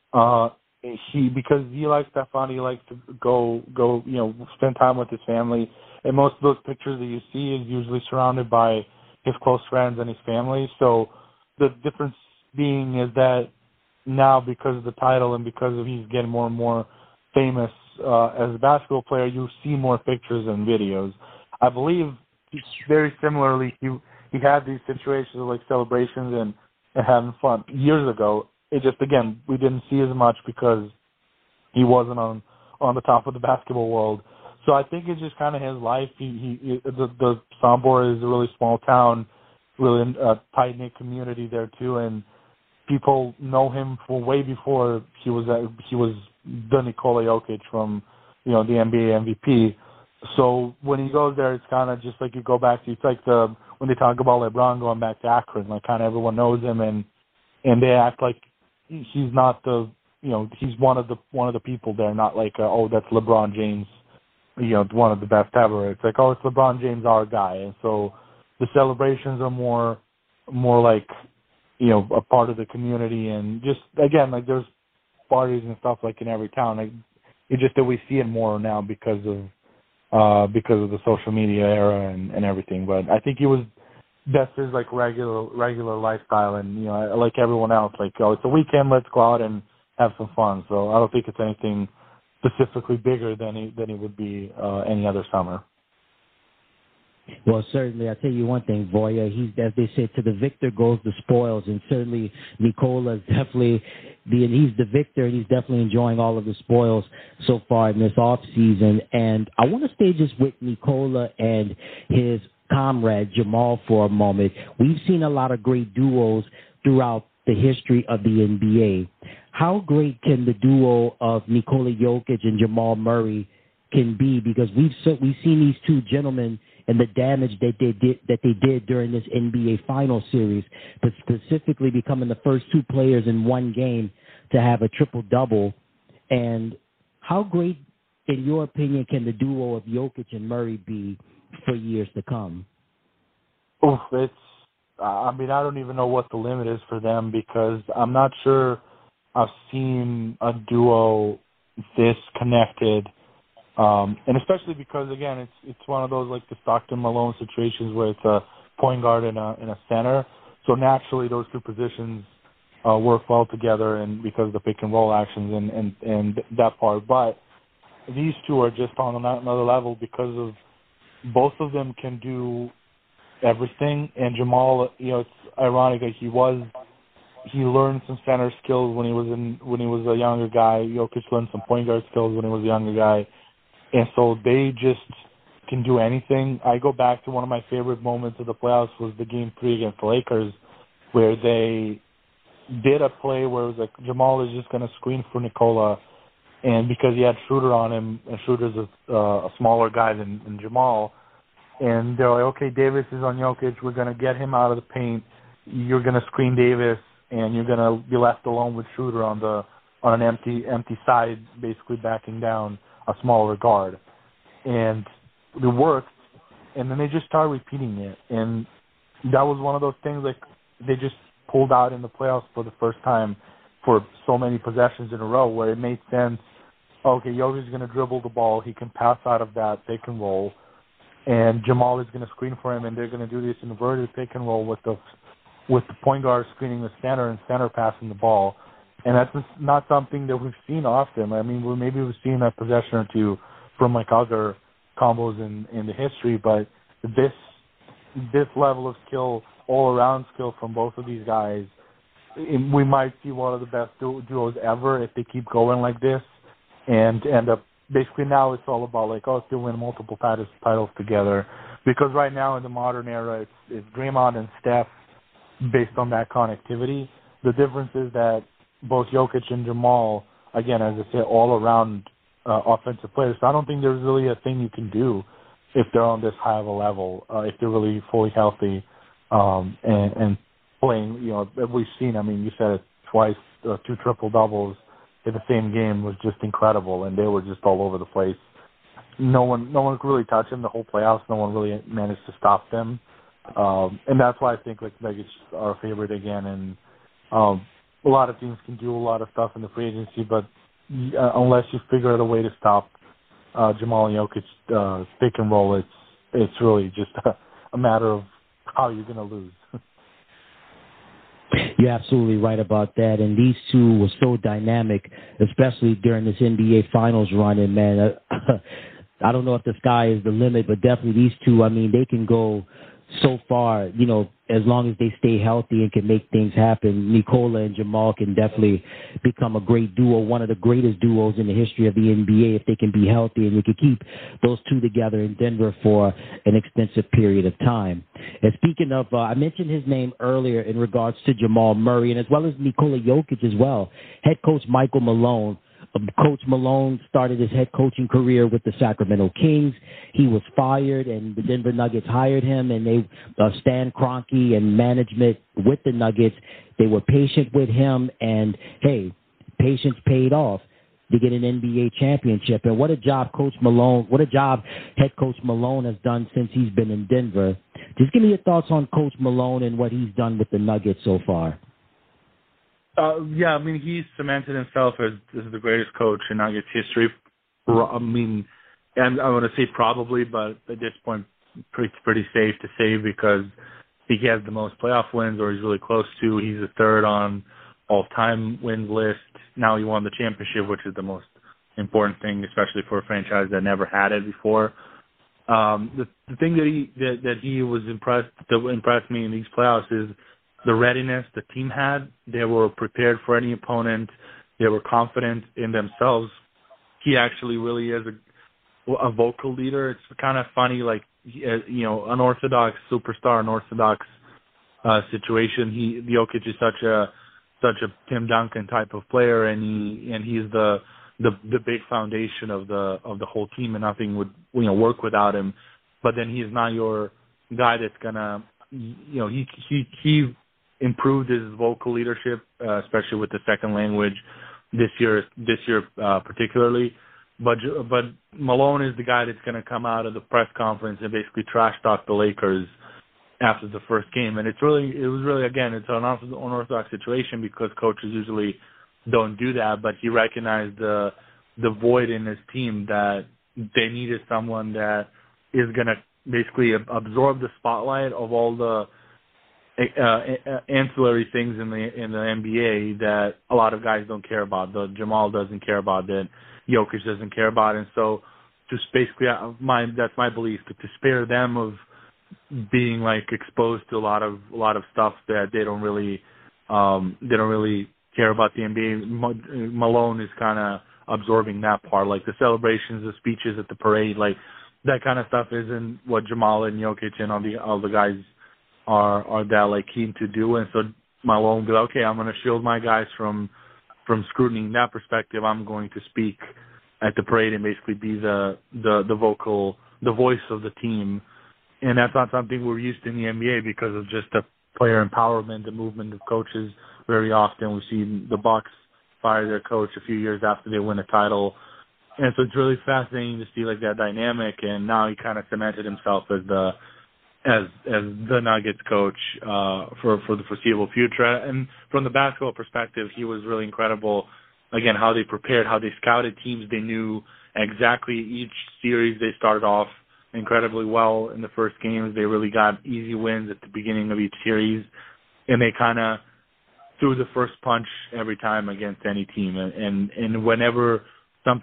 Speaker 7: Because he likes that fun, he likes to go, spend time with his family. And most of those pictures that you see is usually surrounded by his close friends and his family. So the difference being is that now, because of the title and because of he's getting more and more famous as a basketball player, you see more pictures and videos. I believe very similarly, he had these situations of like celebrations and having fun years ago. It just, again, we didn't see as much because he wasn't on the top of the basketball world. So I think it's just kind of his life. The Sombor is a really small town, really a tight-knit community there too, and people know him for way before he was the Nikola Jokic from, the NBA MVP. So when he goes there, it's kind of just like you go back to, it's like when they talk about LeBron going back to Akron, like kind of everyone knows him and they act like he's not he's one of the people there, not like, that's LeBron James, one of the best ever. It's like, it's LeBron James, our guy. And so the celebrations are more like, a part of the community, and just, again, like there's parties and stuff like in every town. Like, it's just that we see it more now because of the social media era and everything. But I think that's his like regular lifestyle, and like everyone else, like, it's a weekend, let's go out and have some fun. So I don't think it's anything specifically bigger than it would be any other summer.
Speaker 1: Well, certainly, I'll tell you one thing, Voya, as they say, to the victor goes the spoils, and certainly Nikola is definitely, he's the victor, and he's definitely enjoying all of the spoils so far in this off season. And I want to stay just with Nikola and his comrade Jamal for a moment. We've seen a lot of great duos throughout the history of the NBA. How great can the duo of Nikola Jokic and Jamal Murray can be? Because we've seen these two gentlemen and the damage that they did during this NBA Finals series, but specifically becoming the first two players in one game to have a triple-double. And how great, in your opinion, can the duo of Jokic and Murray be for years to come?
Speaker 7: I don't even know what the limit is for them, because I'm not sure I've seen a duo this connected. And especially because, again, it's one of those like the Stockton Malone situations where it's a point guard and a center. So naturally those two positions work well together, and because of the pick and roll actions and that part. But these two are just on another level because of both of them can do everything. And Jamal, it's ironic that he learned some center skills when he was a younger guy. Jokic learned some point guard skills when he was a younger guy. And so they just can do anything. I go back to one of my favorite moments of the playoffs was the Game 3 against the Lakers, where they did a play where it was like Jamal is just going to screen for Nikola, and because he had Schroeder on him, and Schroeder's a smaller guy than Jamal, and they're like, okay, Davis is on Jokic, we're going to get him out of the paint, you're going to screen Davis, and you're going to be left alone with Schroeder on an empty side, basically backing down a smaller guard. And it worked, and then they just started repeating it. And that was one of those things, like, they just pulled out in the playoffs for the first time for so many possessions in a row, where it made sense. Okay, Jokic's going to dribble the ball, he can pass out of that pick and roll, and Jamal is going to screen for him, and they're going to do this inverted pick and roll with the point guard screening the center and center passing the ball. And that's just not something that we've seen often. I mean, maybe we've seen a possession or two from like other combos in the history, but this level of skill all-around skill from both of these guys, we might see one of the best duos ever if they keep going like this, and end up. Basically, now it's all about let's go win multiple titles together. Because right now in the modern era, it's Draymond and Steph based on that connectivity. The difference is that both Jokic and Jamal, again, as I said, all-around offensive players. So I don't think there's really a thing you can do if they're on this high of a level, if they're really fully healthy and playing. We've seen. I mean, you said it twice, 2 triple-doubles in the same game was just incredible, and they were just all over the place. No one could really touch them the whole playoffs. No one really managed to stop them, and that's why I think Nuggets are a favorite again. And a lot of teams can do a lot of stuff in the free agency, but unless you figure out a way to stop Jamal and Jokic pick and roll, it's really just a matter of how you're going to lose.
Speaker 1: You're absolutely right about that. And these two were so dynamic, especially during this NBA Finals run. And, man, I don't know if the sky is the limit, but definitely these two, I mean, they can go so far, as long as they stay healthy and can make things happen. Nikola and Jamal can definitely become a great duo, one of the greatest duos in the history of the NBA if they can be healthy, and you can keep those two together in Denver for an extensive period of time. And speaking of, I mentioned his name earlier in regards to Jamal Murray, and as well as Nikola Jokic as well. Head coach Michael Malone. Coach Malone started his head coaching career with the Sacramento Kings. He was fired, and the Denver Nuggets hired him, and they Stan Kroenke and management with the Nuggets, they were patient with him, and, hey, patience paid off to get an NBA championship. And what a job head coach Malone has done since he's been in Denver. Just give me your thoughts on Coach Malone and what he's done with the Nuggets so far.
Speaker 7: Yeah, I mean, he's cemented himself as the greatest coach in Nuggets history. I mean, and I want to say probably, but at this point, pretty safe to say because he has the most playoff wins, or he's really close to. He's the third on all-time wins list. Now he won the championship, which is the most important thing, especially for a franchise that never had it before. The thing that he was impressed me in these playoffs is the readiness the team had. They were prepared for any opponent. They were confident in themselves. He actually really is a vocal leader. It's kind of funny, unorthodox superstar, unorthodox situation. Jokic is such a Tim Duncan type of player, and he's the big foundation of the whole team, and nothing would work without him. But then he's not your guy that's gonna he improved his vocal leadership, especially with the second language this year particularly. But Malone is the guy that's going to come out of the press conference and basically trash talk the Lakers after the first game. And it was really again, it's an unorthodox situation because coaches usually don't do that. But he recognized the void in his team, that they needed someone that is going to basically absorb the spotlight of all the ancillary things in the NBA that a lot of guys don't care about. The Jamal doesn't care about, that Jokic doesn't care about, and so just basically, that's my belief, to spare them of being exposed to a lot of stuff that they don't really care about the NBA. Malone is kind of absorbing that part, like the celebrations, the speeches at the parade, that kind of stuff isn't what Jamal and Jokic and all the guys are that keen to do. And so Malone will be okay, I'm going to shield my guys from scrutiny in that perspective. I'm going to speak at the parade and basically be the voice of the team. And that's not something we're used to in the NBA because of just the player empowerment, the movement of coaches. Very often we see the Bucks fire their coach a few years after they win a title. And so it's really fascinating to see that dynamic. And now he kind of cemented himself as the Nuggets coach for the foreseeable future. And from the basketball perspective, he was really incredible. Again, how they prepared, how they scouted teams. They knew exactly each series. They started off incredibly well in the first games. They really got easy wins at the beginning of each series, and they kind of threw the first punch every time against any team. And whenever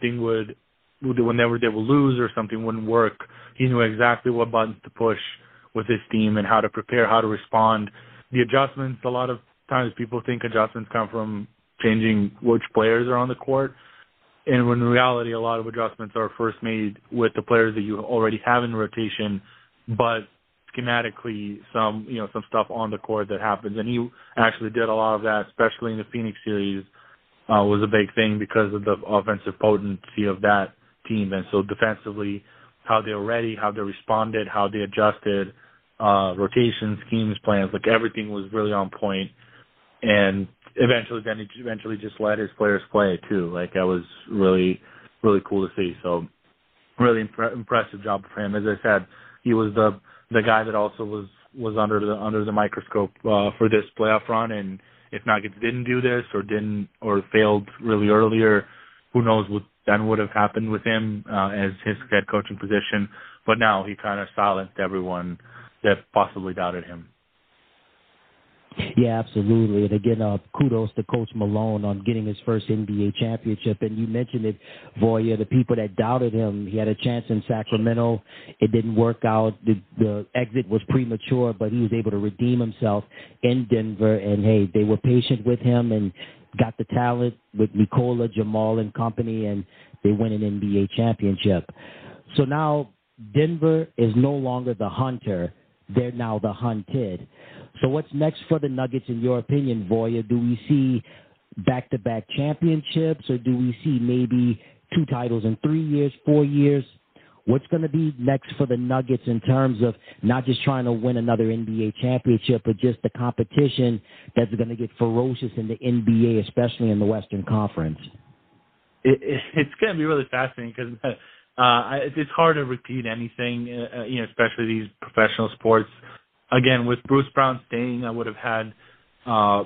Speaker 7: they would lose or something wouldn't work, he knew exactly what buttons to push with his team and how to prepare, how to respond. The adjustments, a lot of times people think adjustments come from changing which players are on the court. And when in reality, a lot of adjustments are first made with the players that you already have in rotation, but schematically some stuff on the court that happens. And he actually did a lot of that, especially in the Phoenix series, was a big thing because of the offensive potency of that team. And so defensively, how they were ready, how they responded, how they adjusted, rotation, schemes, plans, like everything was really on point. And eventually just let his players play too. Like that was really, really cool to see. So really impressive job for him. As I said, he was the guy that also was under the microscope for this playoff run. And if Nuggets didn't do this or failed really earlier, who knows what then would have happened with him as his head coaching position. But now he kind of silenced everyone that possibly doubted him.
Speaker 1: Yeah, absolutely. And again, kudos to Coach Malone on getting his first NBA championship. And you mentioned it, Voya, the people that doubted him. He had a chance in Sacramento. It didn't work out. The exit was premature, but he was able to redeem himself in Denver. And, hey, they were patient with him and got the talent with Nikola, Jamal, and company, and they win an NBA championship. So now Denver is no longer the hunter. They're now the hunted. So what's next for the Nuggets, in your opinion, Voya? Do we see back-to-back championships, or do we see maybe 2 titles in 3 years, 4 years? What's going to be next for the Nuggets in terms of not just trying to win another NBA championship, but just the competition that's going to get ferocious in the NBA, especially in the Western Conference?
Speaker 7: It's going to be really fascinating because it's hard to repeat anything, especially these professional sports. Again, with Bruce Brown staying, I would have had I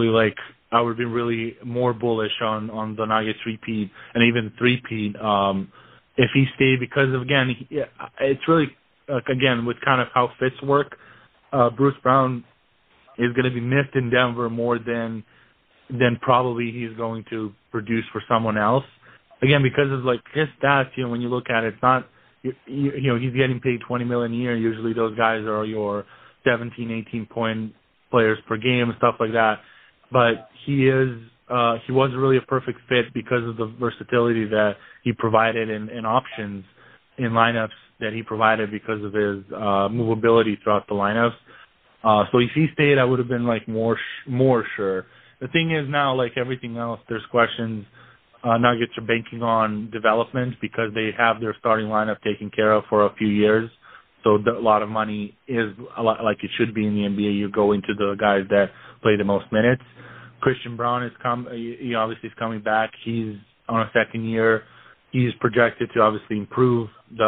Speaker 7: would have been really more bullish on the Nuggets repeat and even three-peat if he stayed, because of, again, it's really, again, with kind of how fits work, Bruce Brown is going to be missed in Denver more than probably he's going to produce for someone else. Again, because of like his stats, when you look at it, it's not, he's getting paid $20 million a year. Usually those guys are your 17, 18-point players per game and stuff like that. But he wasn't really a perfect fit because of the versatility that he provided and options in lineups that he provided because of his movability throughout the lineups. So if he stayed, I would have been like more sure. The thing is now, like everything else, there's questions. Nuggets are banking on development because they have their starting lineup taken care of for a few years. So a lot of money is a lot like it should be in the NBA. You go into the guys that play the most minutes. Christian Braun he obviously is coming back. He's on a second year. He's projected to obviously improve.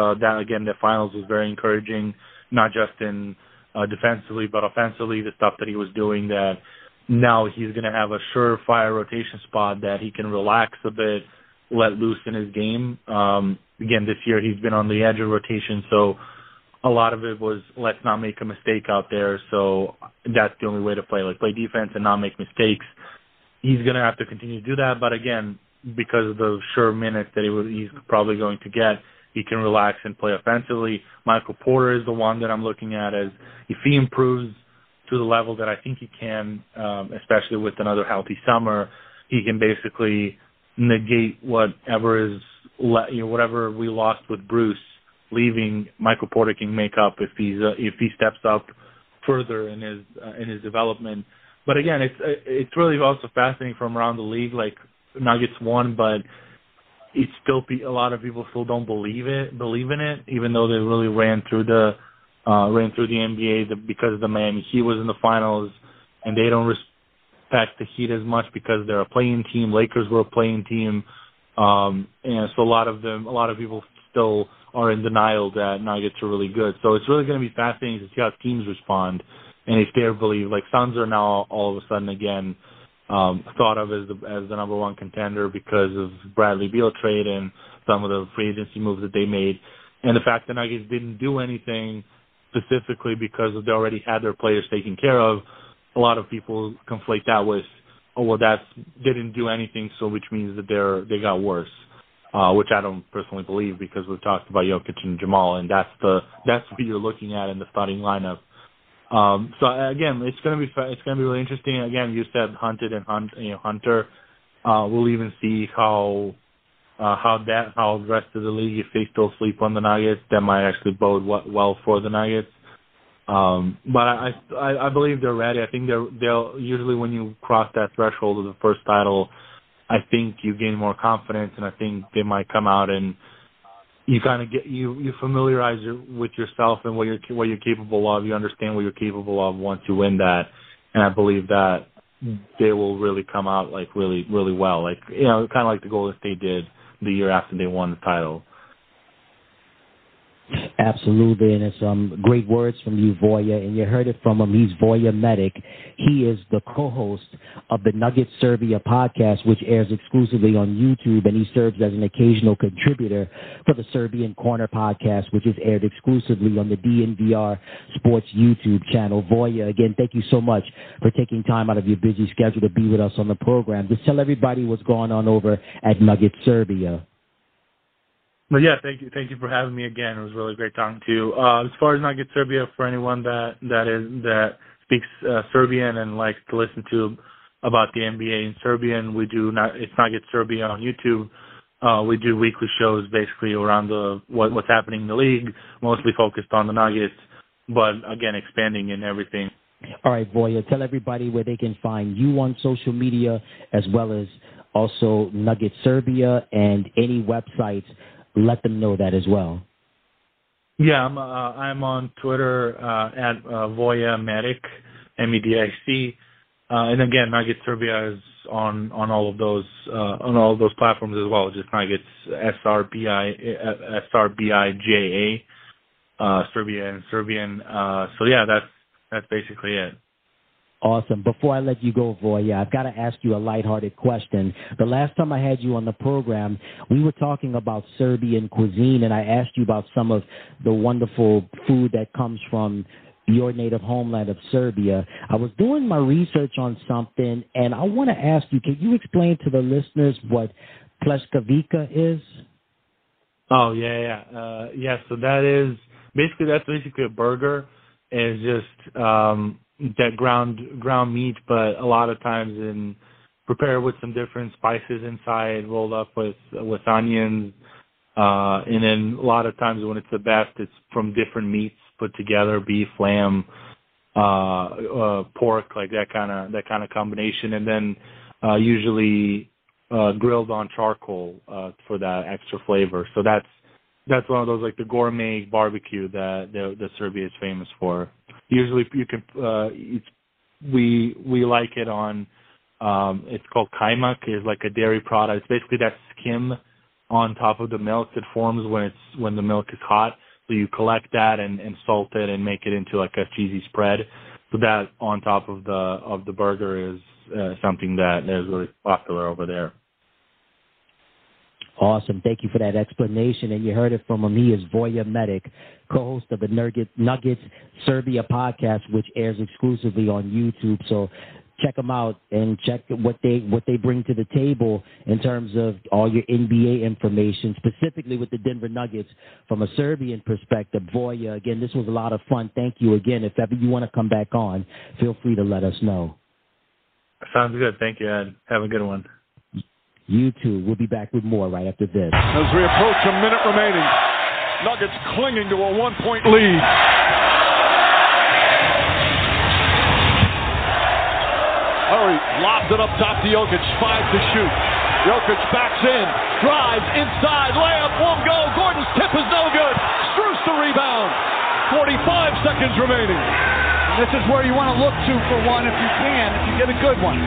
Speaker 7: The finals was very encouraging, not just in defensively, but offensively, the stuff that he was doing, that now he's going to have a surefire rotation spot that he can relax a bit, let loose in his game. Again, this year he's been on the edge of rotation, so a lot of it was let's not make a mistake out there. So that's the only way to play defense and not make mistakes. He's going to have to continue to do that, but again, because of the sure minutes that he's probably going to get, he can relax and play offensively. Michael Porter is the one that I'm looking at as if he improves to the level that I think he can, especially with another healthy summer, he can basically negate whatever we lost with Bruce leaving. Michael Porter can make up if he steps up further in his development. But again, it's really also fascinating from around the league. Like Nuggets won, but it's still a lot of people still don't believe in it, even though they really ran through the NBA because of the Miami Heat was in the finals, and they don't respect the Heat as much because they're a playing team. Lakers were a playing team, and so a lot of people still are in denial that Nuggets are really good. So it's really going to be fascinating to see how teams respond and if they believe. Like Suns are now all of a sudden again thought of as the number one contender because of Bradley Beal trade and some of the free agency moves that they made, and the fact that Nuggets didn't do anything specifically because they already had their players taken care of. A lot of people conflate that with, that didn't do anything, so which means that they got worse. which I don't personally believe because we've talked about Jokic and Jamal, and that's what you're looking at in the starting lineup. So again, it's going to be really interesting. Again, you said Hunted and Hunter. We'll even see how the rest of the league, if they still sleep on the Nuggets, that might actually bode well for the Nuggets. But I believe they're ready. I think they'll usually, when you cross that threshold of the first title, I think you gain more confidence, and I think they might come out and you kind of you familiarize with yourself and what you're capable of. You understand what you're capable of once you win that, and I believe that they will really come out like really, really well, like kind of like the Golden State did the year after they won the title.
Speaker 1: Absolutely, and it's great words from you, Voya, and you heard it from him. He's Voya Medic. He is the co-host of the Nuggets Serbia podcast, which airs exclusively on YouTube, and he serves as an occasional contributor for the Serbian Corner podcast, which is aired exclusively on the DNVR Sports YouTube channel. Voya, again, thank you so much for taking time out of your busy schedule to be with us on the program. Just tell everybody what's going on over at Nuggets Serbia.
Speaker 7: But yeah, thank you for having me again. It was really great talking to you. As far as Nuggets Serbia, for anyone that speaks Serbian and likes to listen to about the NBA in Serbian, it's Nuggets Serbia on YouTube. We do weekly shows basically around what's happening in the league, mostly focused on the Nuggets, but again expanding in everything.
Speaker 1: All right, Voya, tell everybody where they can find you on social media, as well as also Nuggets Serbia and any websites. Let them know that as well.
Speaker 7: Yeah, I'm on Twitter at Voya Medic, MEDIC, and again, Nuggets Serbia is on all of those platforms as well. Just Nuggets SRBIJA, Serbia and Serbian. So yeah, that's basically it.
Speaker 1: Awesome. Before I let you go, Voya, I've got to ask you a lighthearted question. The last time I had you on the program, we were talking about Serbian cuisine, and I asked you about some of the wonderful food that comes from your native homeland of Serbia. I was doing my research on something, and I want to ask you, can you explain to the listeners what pljeskavica is?
Speaker 7: Oh, yeah. So that's basically a burger. It's just that ground meat, but a lot of times prepared with some different spices inside, rolled up with onions, and then a lot of times when it's the best, it's from different meats put together: beef, lamb, pork, like that kind of combination, and then usually grilled on charcoal for that extra flavor. So that's one of those, like the gourmet barbecue that Serbia is famous for. Usually you can we like it on it's called kajmak, is like a dairy product. It's basically that skim on top of the milk that forms when the milk is hot. So you collect that and salt it and make it into like a cheesy spread. So that on top of the burger is something that is really popular over there.
Speaker 1: Awesome. Thank you for that explanation. And you heard it from him. He is Voya Medic, co-host of the Nuggets Serbia podcast, which airs exclusively on YouTube. So check them out and check what they bring to the table in terms of all your NBA information, specifically with the Denver Nuggets from a Serbian perspective. Voya, again, this was a lot of fun. Thank you again. If ever you want to come back on, feel free to let us know.
Speaker 7: Sounds good. Thank you, Ed. Have a good one.
Speaker 1: You too. We'll be back with more right after this.
Speaker 4: As we approach a minute remaining, Nuggets clinging to a 1-point lead. Murray lobs it up top to Jokic, 5 to shoot. Jokic backs in, drives inside, layup won't go. Gordon's tip is no good. Strus the rebound. 45 seconds remaining.
Speaker 8: This is where you want to look to for one if you can, if you get a good one.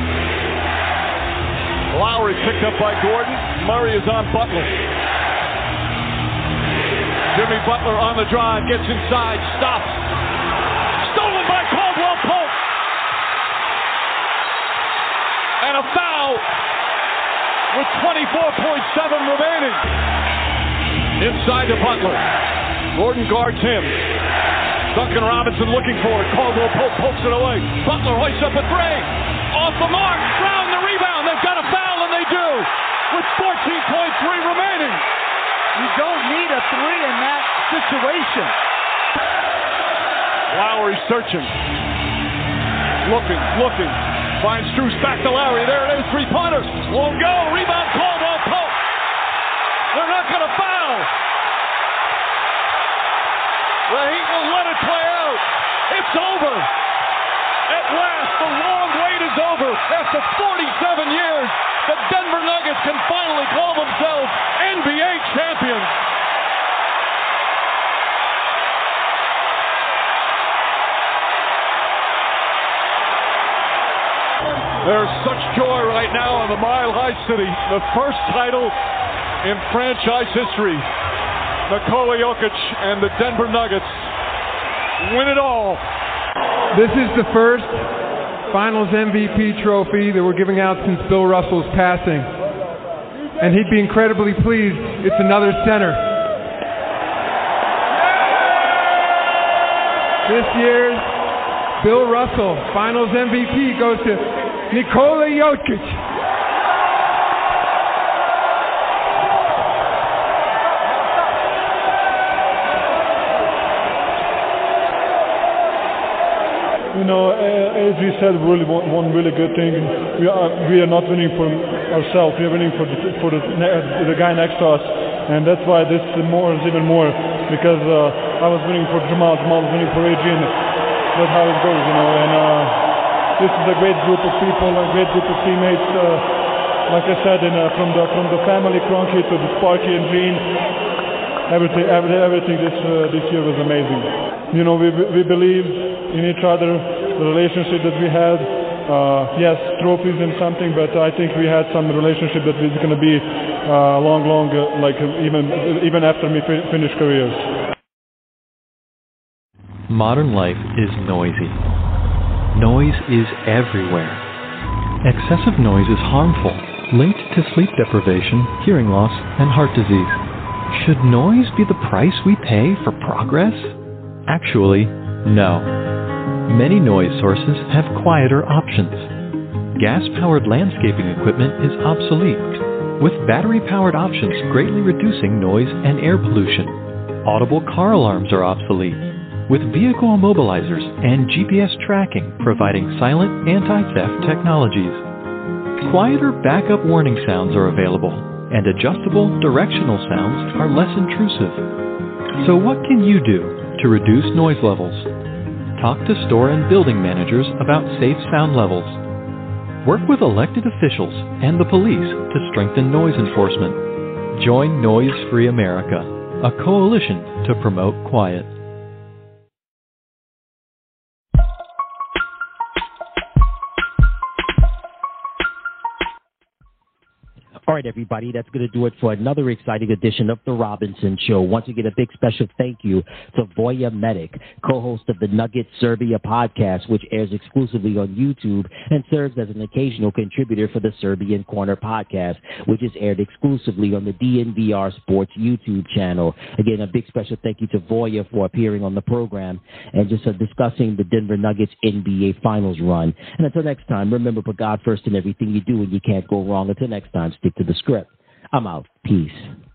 Speaker 4: Lowry picked up by Gordon. Murray is on Butler. Jimmy Butler on the drive, gets inside, stops. Stolen by Caldwell Pope. And a foul with 24.7 remaining. Inside to Butler. Gordon guards him. Duncan Robinson looking for it. Caldwell Pope pokes it away. Butler hoists up a three. Off the mark. Brown the rebound. They've got a foul, and they do. With 14.3 remaining.
Speaker 8: You don't need a three in that situation.
Speaker 4: Lowry searching. Looking. Finds Strus back to Lowry. There it is, three-pointer. Won't go. Rebound, Caldwell Pope. They're not going to foul. The Heat will let it play out. It's over. At last, the long wait is over. After 47 years, the Denver Nuggets can finally call themselves NBA champions. There's such joy right now in the Mile High City. The first title in franchise history. Nikola Jokic and the Denver Nuggets win it all.
Speaker 5: This is the first Finals MVP trophy that we're giving out since Bill Russell's passing. And he'd be incredibly pleased. It's another center. This year's Bill Russell Finals MVP goes to Nikola Jokic.
Speaker 3: You know, as we said, really one really good thing. We are not winning for ourselves. We are winning for the guy next to us, and that's why this is even more. Because I was winning for Jamal was winning for Adrian. That's how it goes, you know. And this is a great group of people, a great group of teammates. Like I said, from the family Kroenke to the Sparky and Gene, everything this year was amazing. You know, we believe in each other, the relationship that we had. Yes, trophies and something, but I think we had some relationship that is going to be long, like even after we finish careers.
Speaker 9: Modern life is noisy. Noise is everywhere. Excessive noise is harmful, linked to sleep deprivation, hearing loss, and heart disease. Should noise be the price we pay for progress? Actually, no. Many noise sources have quieter options. Gas-powered landscaping equipment is obsolete, with battery-powered options greatly reducing noise and air pollution. Audible car alarms are obsolete, with vehicle immobilizers and GPS tracking providing silent anti-theft technologies. Quieter backup warning sounds are available, and adjustable directional sounds are less intrusive. So what can you do to reduce noise levels? Talk to store and building managers about safe sound levels. Work with elected officials and the police to strengthen noise enforcement. Join Noise Free America, a coalition to promote quiet.
Speaker 1: All right, everybody, that's going to do it for another exciting edition of The Robinson Show. Once again, a big special thank you to Voja Medic, co-host of the Nugget Serbia podcast, which airs exclusively on YouTube and serves as an occasional contributor for the Serbian Corner podcast, which is aired exclusively on the DNVR Sports YouTube channel. Again, a big special thank you to Voja for appearing on the program and just discussing the Denver Nuggets NBA Finals run. And until next time, remember, put God first in everything you do, and you can't go wrong. Until next time, stick to the script. I'm out. Peace.